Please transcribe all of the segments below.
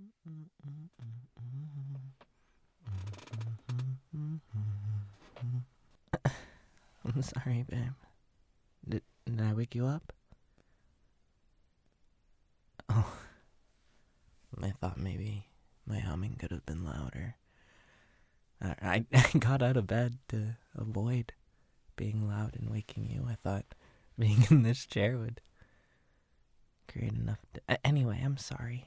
I'm sorry, babe. Did I wake you up? Oh, I thought maybe my humming could have been louder. I got out of bed to avoid being loud and waking you. I thought being in this chair would create enough. Anyway, I'm sorry.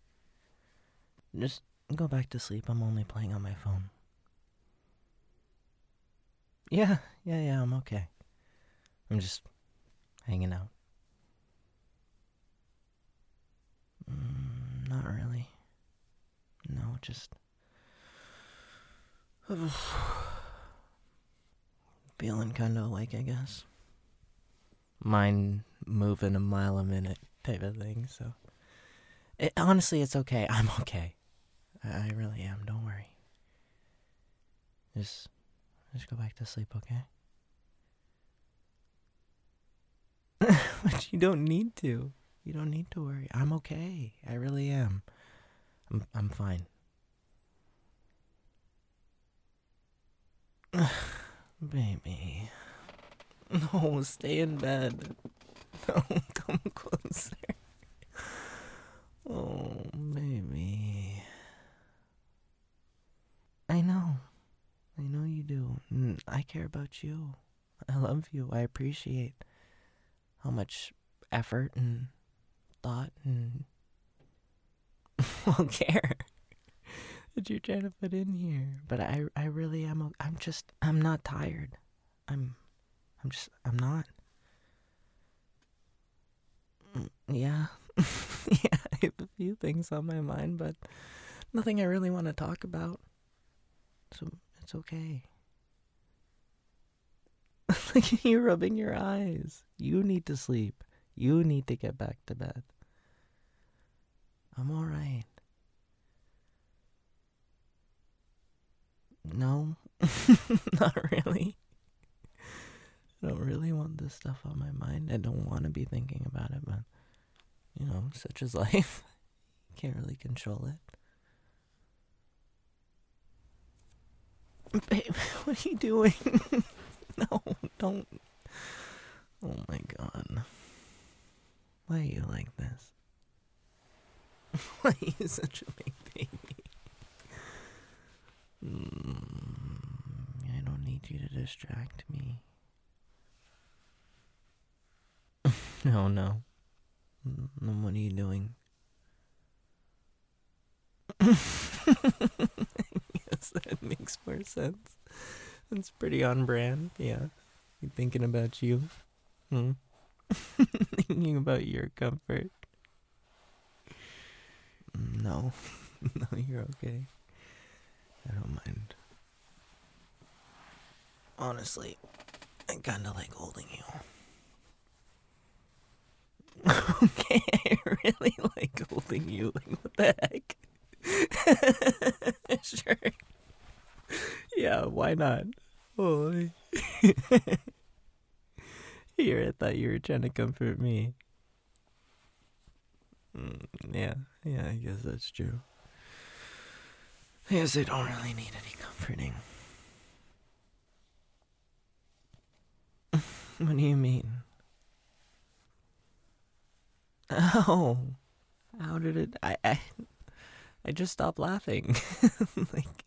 Just go back to sleep. I'm only playing on my phone. Yeah, I'm okay. I'm just hanging out. Not really. No, just feeling kinda awake, I guess. Mind moving a mile a minute type of thing, so. Honestly, it's okay. I'm okay. I really am. Don't worry. Just go back to sleep, okay? But you don't need to. You don't need to worry. I'm okay. I really am. I'm fine. Baby. No, stay in bed. No, come closer. Oh, baby. I know. I know you do. I care about you. I love you. I appreciate how much effort and thought and well care that you're trying to put in here. But I really am. I'm not tired. I'm not. Yeah. Yeah, I have a few things on my mind, but nothing I really want to talk about. So it's okay. Like you're rubbing your eyes. You need to sleep. You need to get back to bed. I'm alright. No, not really. I don't really want this stuff on my mind. I don't want to be thinking about it, but, such is life. Can't really control it. Babe, what are you doing? No, don't. Oh my god. Why are you like this? Why are you such a big baby? I don't need you to distract me. No, no. What are you doing? Yes, that makes more sense. It's pretty on brand, yeah. You thinking about you? Thinking about your comfort? No. No, you're okay. I don't mind. Honestly, I kinda like holding you. Okay, I really like holding you. Like, what the heck? Sure. Yeah, why not? Oh. Here, I thought you were trying to comfort me. Yeah, I guess that's true. I guess I don't really need any comforting. What do you mean? Oh, how did it? I just stopped laughing. Like,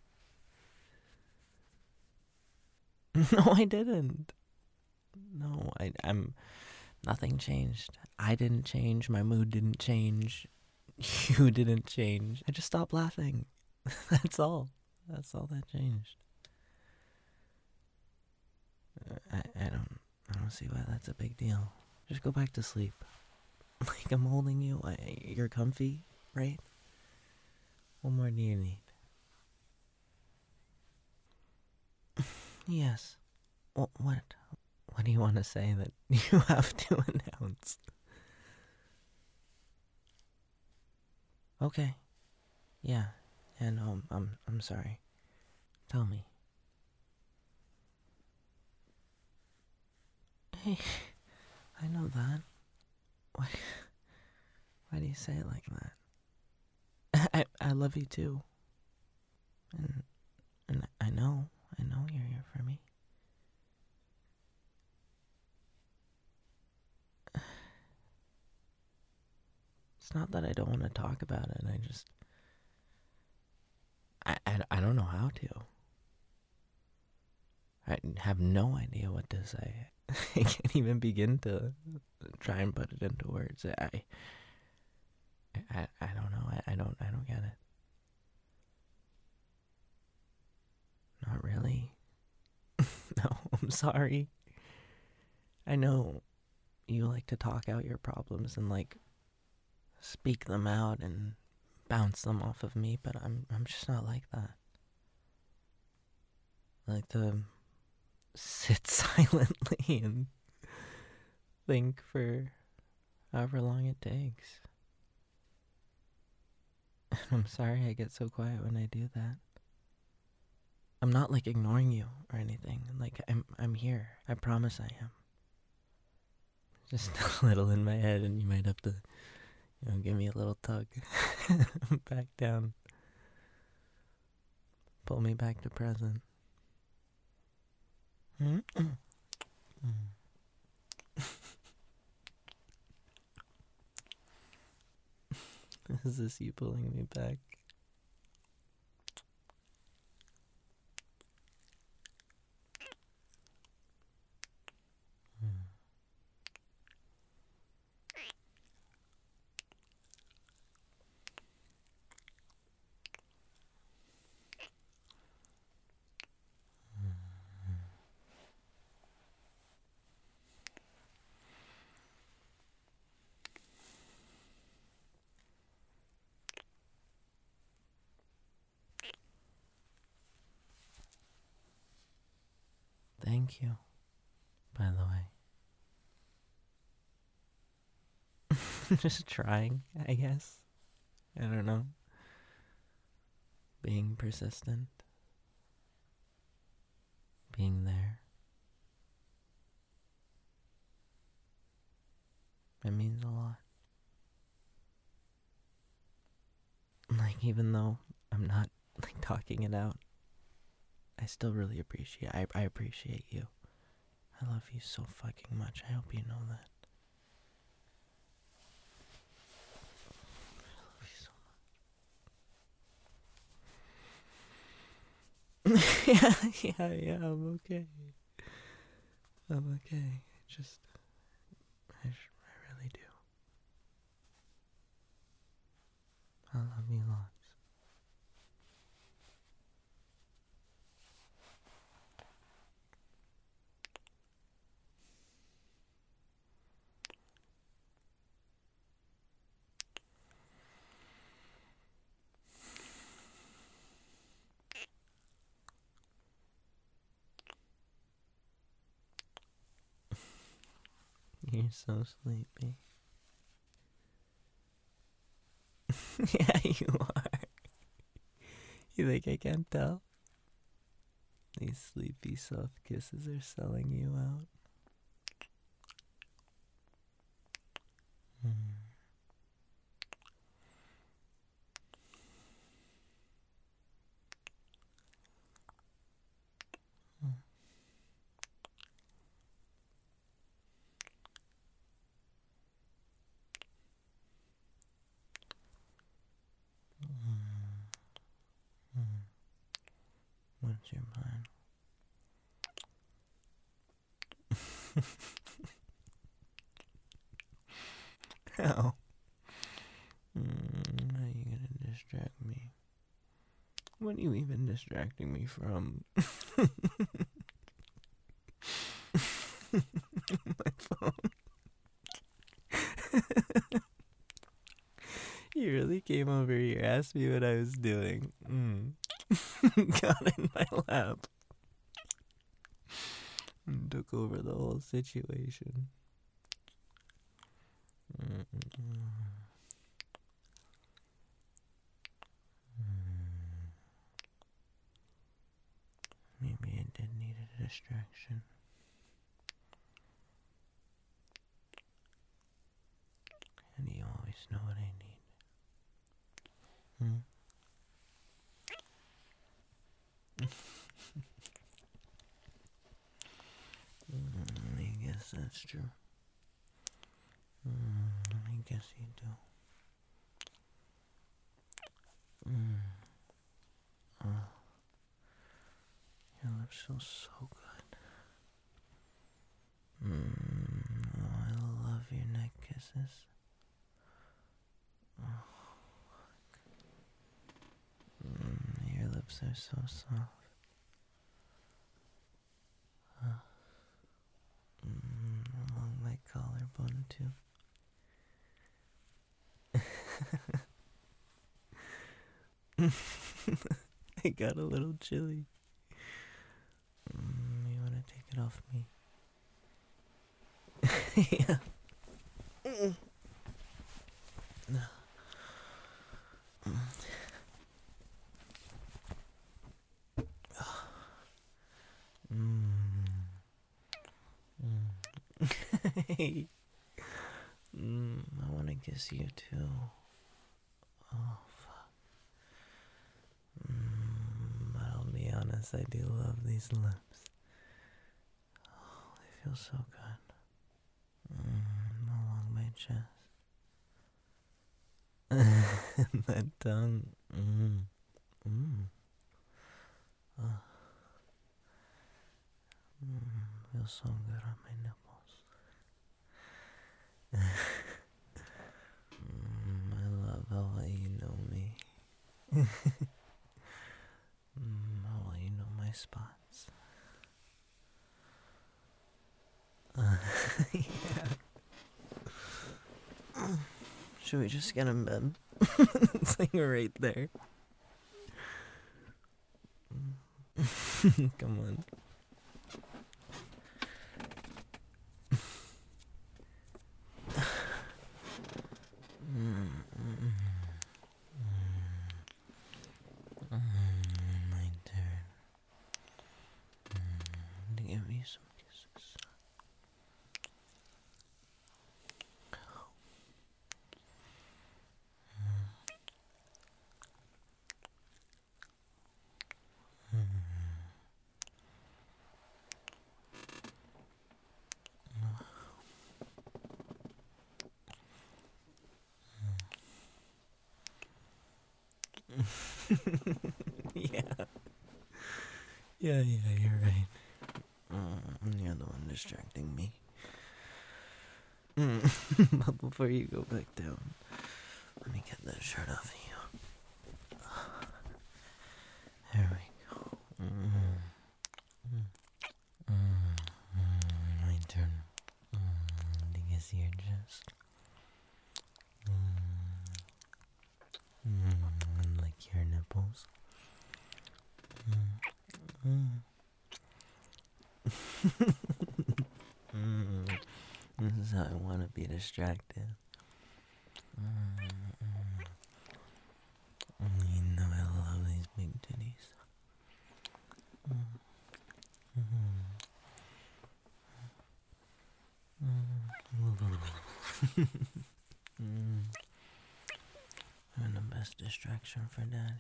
no, I didn't. No, I'm. Nothing changed. I didn't change. My mood didn't change. You didn't change. I just stopped laughing. That's all. That's all that changed. I don't see why that's a big deal. Just go back to sleep. Like I'm holding you. You're comfy, right? What more do you need? Yes. What? What do you want to say that you have to announce? Okay. Yeah. And I'm sorry. Tell me. Hey, I know that. Why do you say it like that? I love you too. And I know you're here for me. It's not that I don't want to talk about it. I don't know how to. I have no idea what to say. I can't even begin to try and put it into words. I don't know. I don't get it. Not really. No, I'm sorry. I know you like to talk out your problems and like speak them out and bounce them off of me, but I'm just not like that. I like to sit silently and think for however long it takes. And I'm sorry I get so quiet when I do that. I'm not like ignoring you or anything. Like I'm here. I promise I am. Just a little in my head, and you might have to, give me a little tug back down. Pull me back to present. Is this you pulling me back? Thank you, by the way. Just trying, I guess. I don't know. Being persistent. Being there. It means a lot. Like, even though I'm not, like, talking it out, I still really appreciate, I appreciate you. I love you so fucking much. I hope you know that. I love you so much. Yeah, I'm okay. I'm okay. I really do. I love you lots. You're so sleepy. Yeah, you are. You think I can't tell? These sleepy, soft kisses are selling you out. What's your plan? How? How are you gonna distract me? What are you even distracting me from? My phone. You really came over here, asked me what I was doing. Got in my lap. And took over the whole situation. Maybe I did need a distraction. And you always know what I need. that's true. I guess you do. Oh, your lips feel so good. Oh, I love your neck kisses. Oh, your lips are so soft. Along my collarbone, too. I got a little chilly. You want to take it off me? Yeah. Hey. I want to kiss you too. Oh, fuck. But I'll be honest, I do love these lips. Oh, they feel so good. Along my chest. That tongue. Feels so good on my nipples. I love how well you know me. How well you know my spots. Yeah. Should we just get in bed? It's like right there. Come on. My turn. To give me some kisses. Yeah. Yeah, you're right. You're the one distracting me. But before you go back down, let me get that shirt off of you. There we go. My turn. To kiss your chest. And lick your nipples. This is how I want to be distracted. You know I love these big titties. I'm the best distraction for Daddy.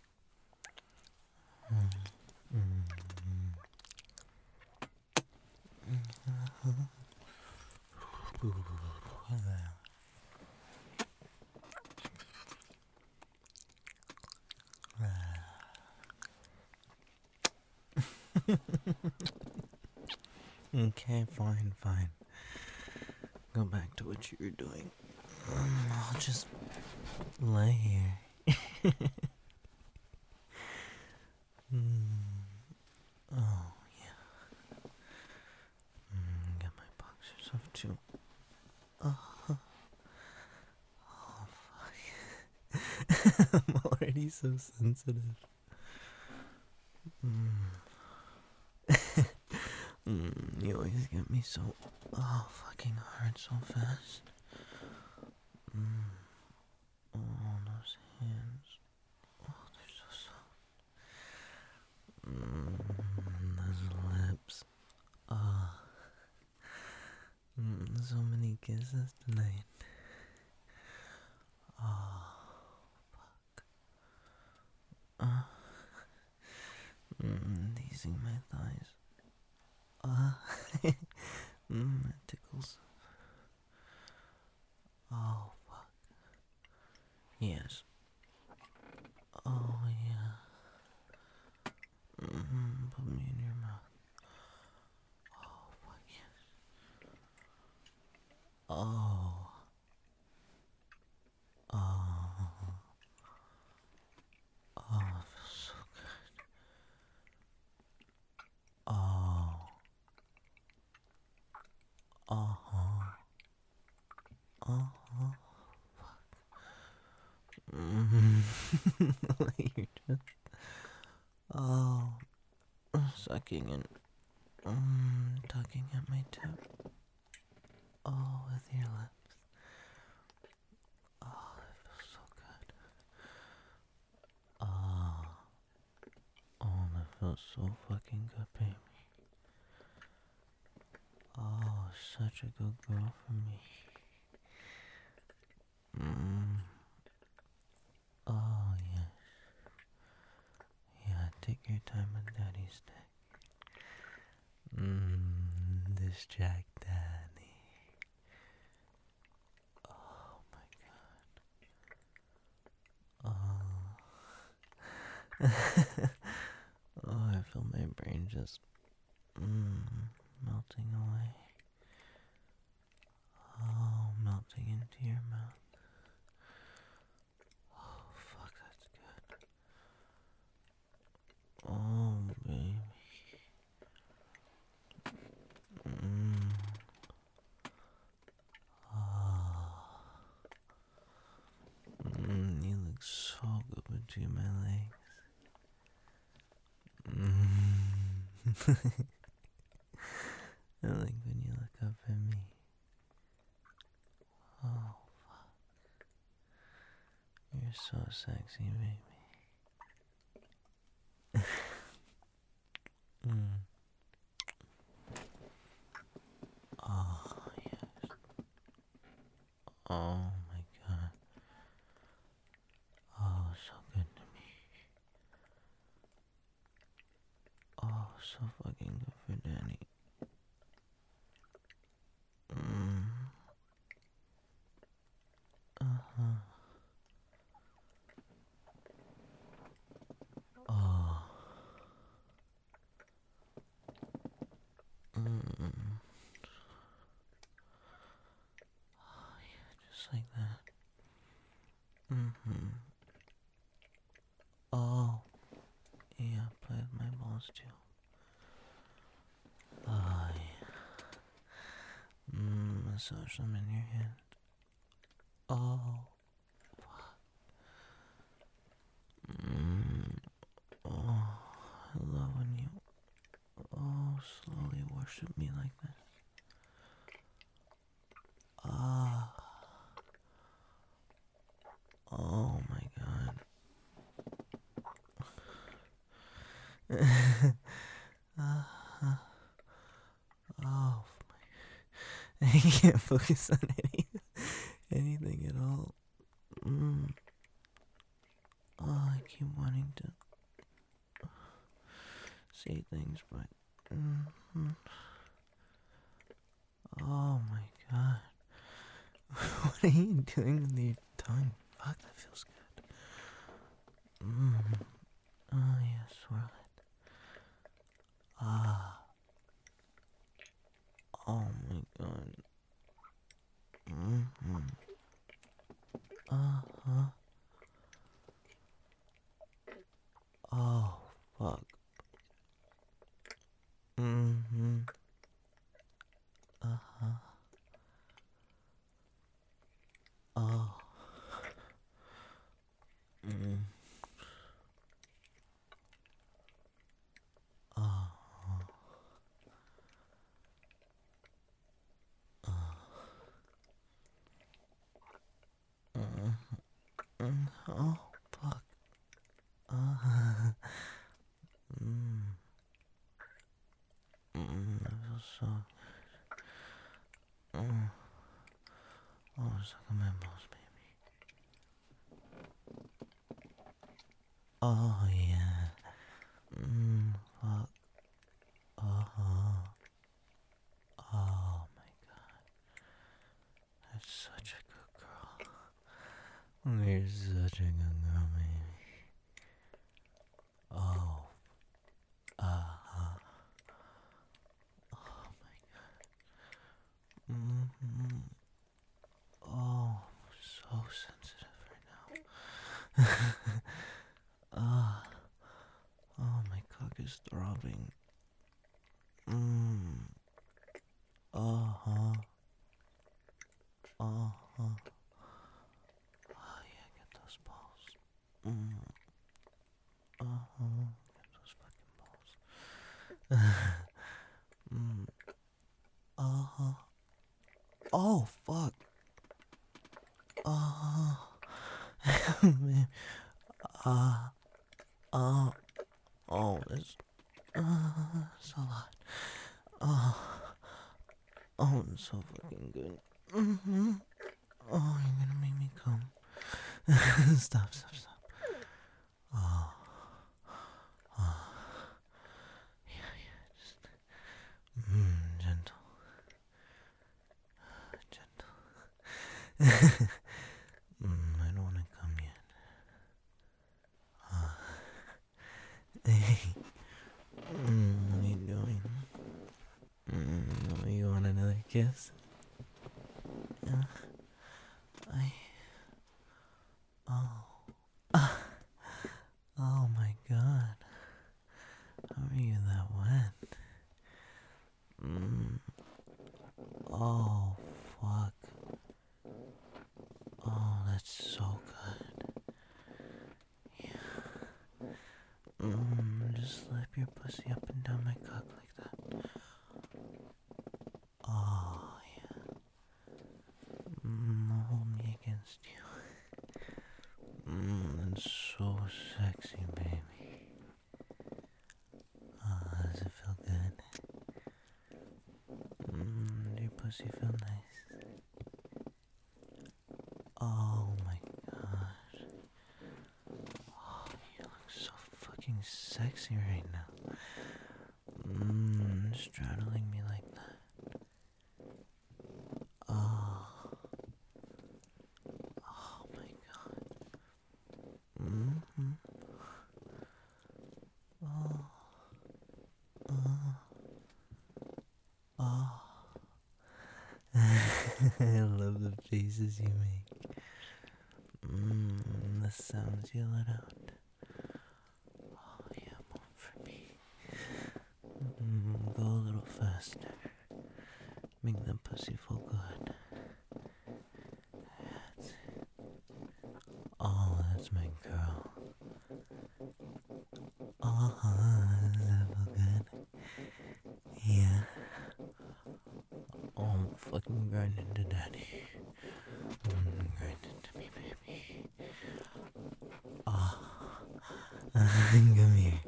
Okay, fine. Go back to what you were doing. I'll just lay here. Oh, yeah. Get my boxers off too. Oh, fuck. I'm already so sensitive. You always get me so fucking hard so fast. Oh, those hands. Oh, they're so soft. Those lips. So many kisses tonight. Oh, fuck. Teasing my thighs. It tickles. Oh, fuck. Yes. Oh, yeah. Put me in your mouth. Oh, fuck yes. Oh. Oh. Oh, it feels so good. Oh. Oh. Oh. You're just, oh, sucking and tugging at my tip. Oh, with your lips. Oh, it feels so good. Oh, oh, that feels so fucking good, baby. Oh, such a good girl for me. Oh, yes. Yeah, take your time with Daddy's dick. This Jack Daddy. Oh my god. Oh. Oh, I feel my brain just melting away. Oh, melting into your mouth. Oh, fuck, that's good. Oh, baby. Oh. You look so good between my legs. I like when you look up at me. Oh, you're so sexy, baby. Oh, yes. Oh, my God. Oh, so good to me. Oh, so fucking good for Danny. Uh-huh. Oh. Oh, yeah, just like that. Oh, yeah, play with my balls too. Oh, yeah. Massage them in your hand. Oh. Oh, I love when you, slowly worship me like this. Ah. Oh my god. Oh, I can't focus on anything at all. Oh, I keep wanting to say things, but oh my god. What are you doing with your tongue? Fuck, that feels good. Oh yeah, swirl it. Ah. Oh my god. Uh-huh. Oh, fuck. Uh-huh. Oh. Mm. Oh. Oh, fuck. That feels so. Oh, suck on my balls, baby. Oh yeah. Fuck. Oh. Oh such a good girl, baby. Oh, oh my god. Oh, so sensitive right now. Ah, oh, my cock is throbbing. Uh-huh. Uh-huh. Oh, yeah, get those balls. Uh-huh. Get those fucking balls. Uh-huh. Oh, fuck. Uh-huh. Man. Uh, oh, it's a lot. Oh, it's so fucking good. Oh, you're gonna make me come. Stop. Oh, yeah, just, gentle. I don't wanna come yet. Hey, what are you doing? You want another kiss? Yeah. Oh. Oh my god. How are you that wet? Oh, fuck. Oh, that's so good. Yeah. Just slip your pussy up and down my cock like that. Oh, yeah. Hold me against you. That's so sexy, baby. Oh, does it feel good? Do your pussy feel nice? Oh my gosh. Oh, you look so fucking sexy right now. Straddling me like that. Oh. Oh my god. Oh. Oh. I love the faces you make. The sounds you let out. Oh yeah, more for me. Go a little faster. Make the pussy feel good. That's it. Oh, that's my girl. Does that feel good? Yeah. Oh, I'm fucking grinding to daddy. Grinding to me, baby. Come here.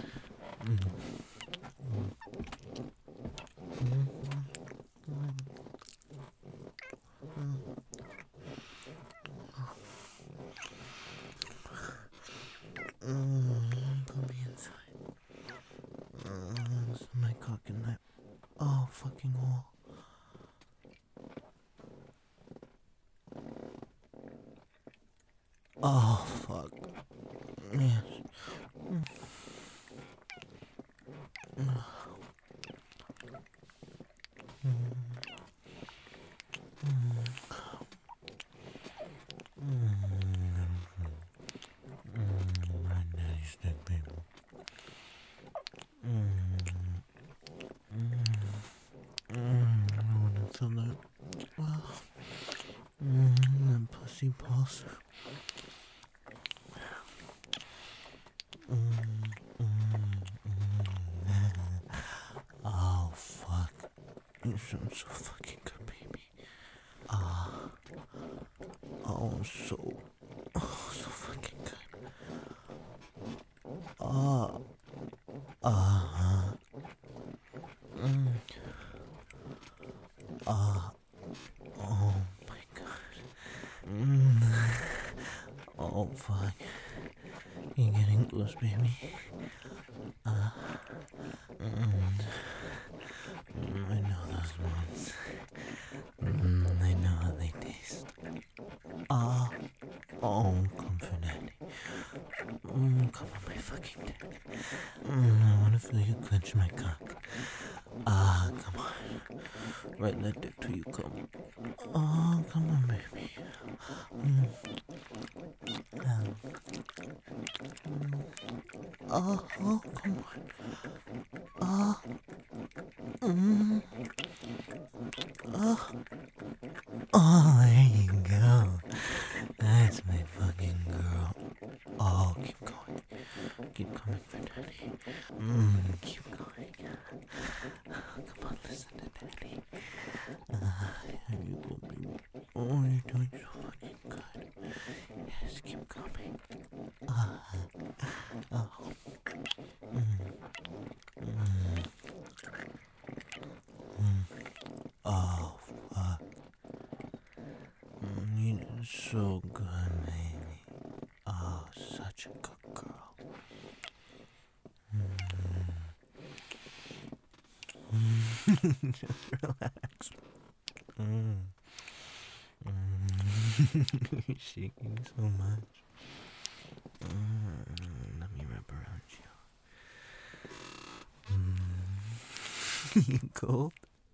Put me inside. This is my cock and that. Oh, fucking hole. Oh, fuck. Yes. My daddy's dick, baby. I wanna feel that. That pussy pulse. Oh, fuck. You sound so fucking good, baby. Oh, so fucking good. Oh, oh my god. Oh, fuck. You're getting close, baby. I know those ones. I know how they taste. Oh, comfort Come on, my fucking dick. I wanna feel you clench my cock. Come on. Right that dick till you come. Oh, come on, baby. Oh, come on. Oh, there you go. That's my fucking girl. Oh, keep going. Keep coming for daddy. Keep going. Come on, listen to daddy. Here you go, baby. Oh, you're doing so fucking good. Yes, keep coming. Oh. Oh, fuck. You did so good, baby. Oh, such a good girl. Just relax. You're shaking so much. Let me wrap around you. You cold?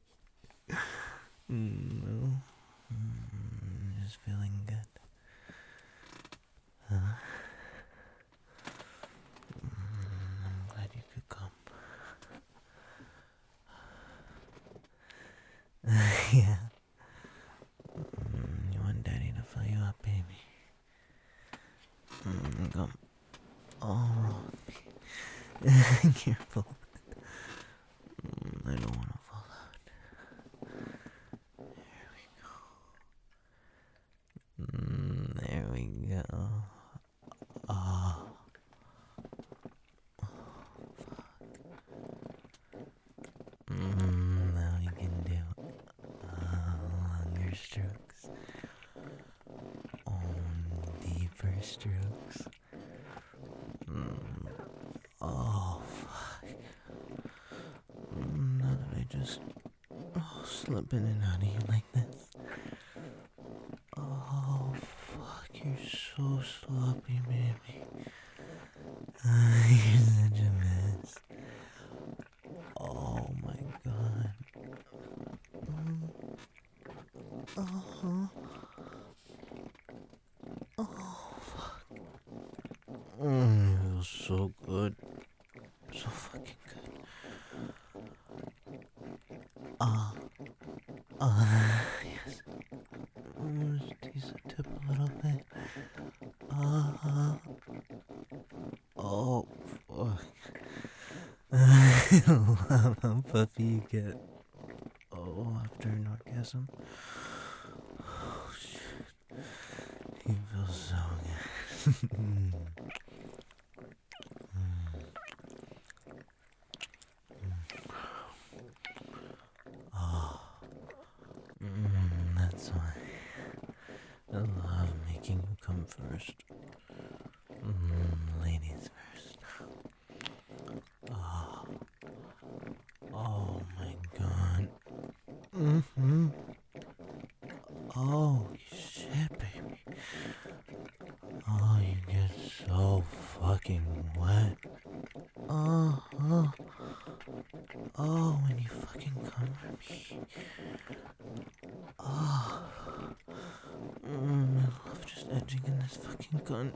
No. Just feeling good. Huh? I'm glad you could come. Yeah. You want daddy to fill you up, baby? Come. Oh, careful. I don't want to fall out. There we go. There we go. Oh. Now we can do longer strokes. Deeper strokes. Oh, fuck. Now that I just slip in and out of you like this. Oh, fuck, you're so sloppy, baby. You're such a mess. Oh my god. Oh, fuck. It feels so good. So fucking good. Yes. Just tease the tip a little bit. Oh, fuck. I love how puffy you get. Oh, after an orgasm. Oh, shit. You feel so good. That's why I love making you come first. Ladies first. Oh my god. Oh shit, baby. Oh, you get so fucking wet. Oh, when you fucking come for me. I love just edging in this fucking gun.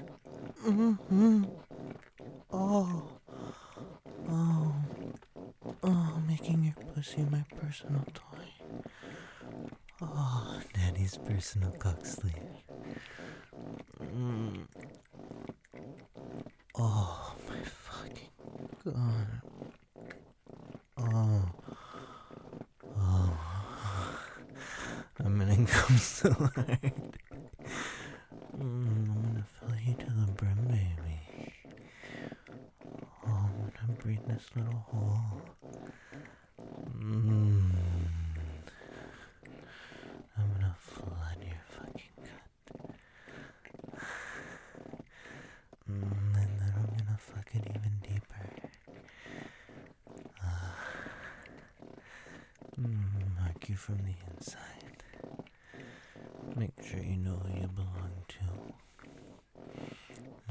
Making your pussy my personal toy. Oh, daddy's personal cock sleeve. Oh, my fucking god. I'm gonna come so hard. I'm gonna fill you to the brim, baby. Oh, I'm gonna breathe this little hole. I'm gonna flood your fucking gut. And then I'm gonna fuck it even deeper. Mark you from the inside. Make sure you know who you belong to.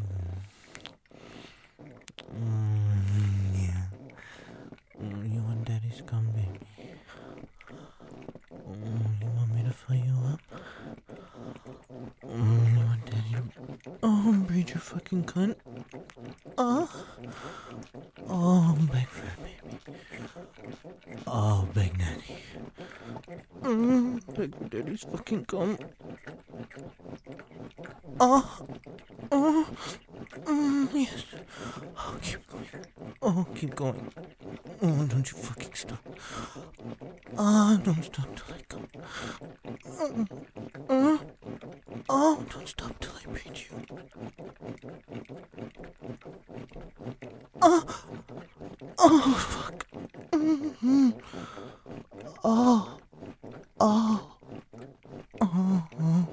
major fucking cunt. Oh, oh, big fat baby. Oh, big daddy. Big daddy's fucking cum. Oh, oh, yes. Oh, keep going. Oh, keep going. Oh, don't you fucking stop. Ah, don't stop till I come. Oh, don't stop till I beat you. Oh, oh, fuck. Oh, oh, oh, oh,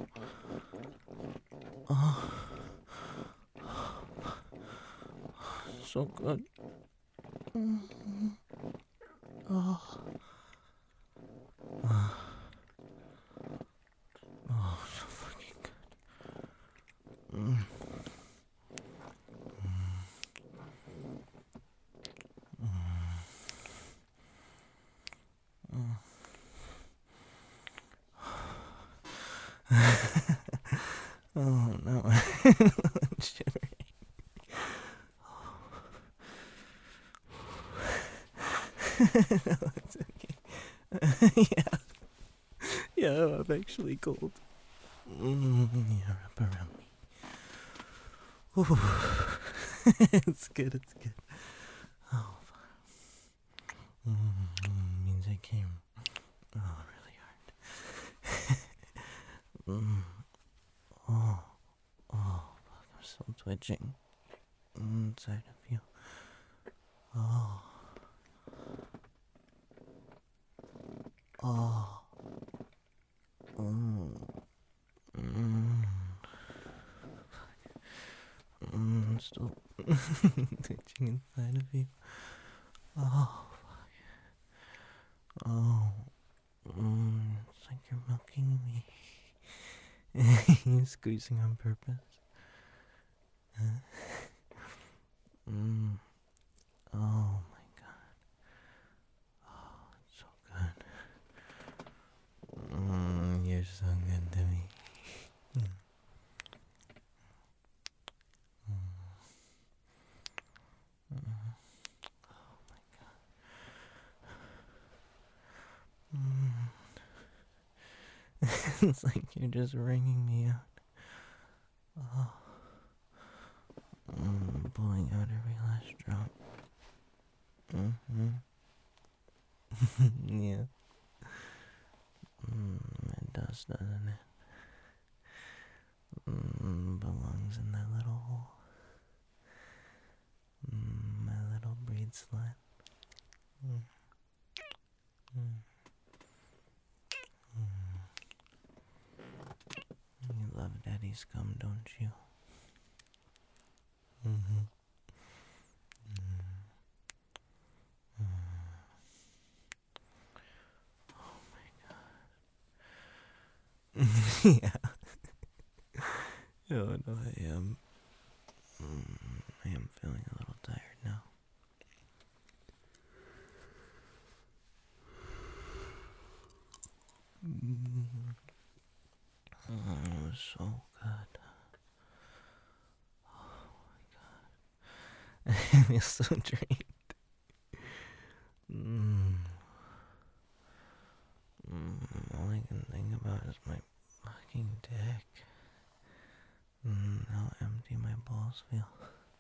oh. So good. Oh, oh, so fucking good. Oh no, I'm shivering. No, it's okay. Yeah, I'm actually cold. Yeah, wrap around me. Ooh. It's good, it's good. Oh, means I came. Oh, really hard. Oh, oh, fuck, I'm still twitching inside of you. Oh, oh, I'm still twitching inside of you. Oh, oh, it's like you're milking me. You're squeezing on purpose. Oh my god. Oh, it's so good. You're so good to me. It's like you're just wringing me out. Oh. Pulling out every last drop. Yeah. It does, doesn't it? Belongs in that little hole. My little breed slut. You love daddy's cum, don't you? Yeah. Oh no, I am. I am feeling a little tired now. It was so good. I feel so drained. All I can think about is my fucking dick. How empty my balls feel.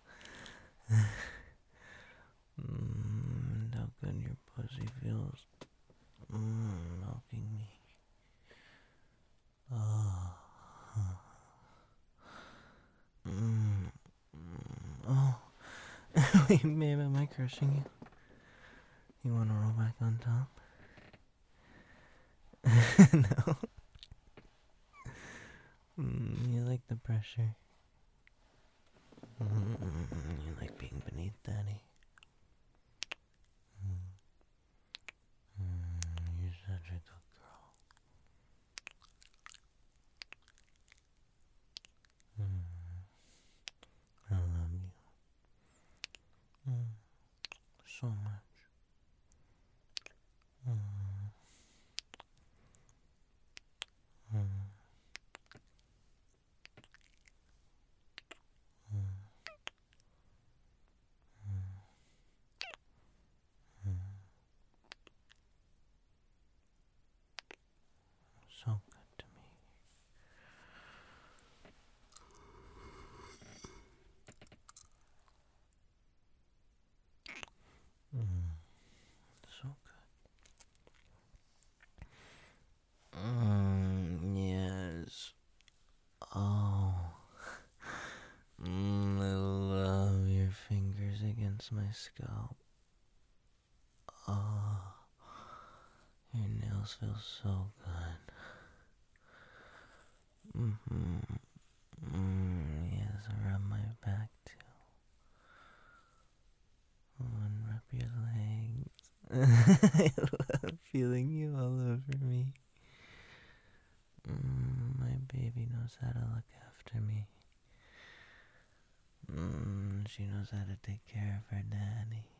And how good your pussy feels. Milking me. Oh. Oh. Wait, babe, am I crushing you? You wanna roll back on top? No. You like the pressure. You like being beneath daddy. You're such a good girl. I love you. So much. against my scalp. Oh, your nails feel so good. Yes, rub my back too. Oh, and rub your legs. I love feeling you all over me. My baby knows how to look after me. She knows how to take care of her daddy.